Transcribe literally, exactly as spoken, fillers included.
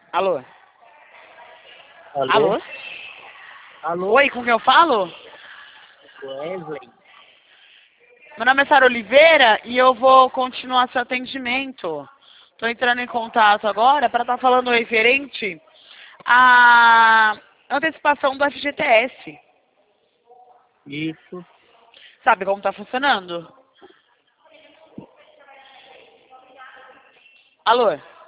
Alô? Alô? Alô? Alô? Oi, com quem eu falo? Wesley? Meu nome é Sara Oliveira e eu vou continuar seu atendimento. Estou entrando em contato agora para estar falando referente à antecipação do F G T S. Isso. Sabe como está funcionando? Alô?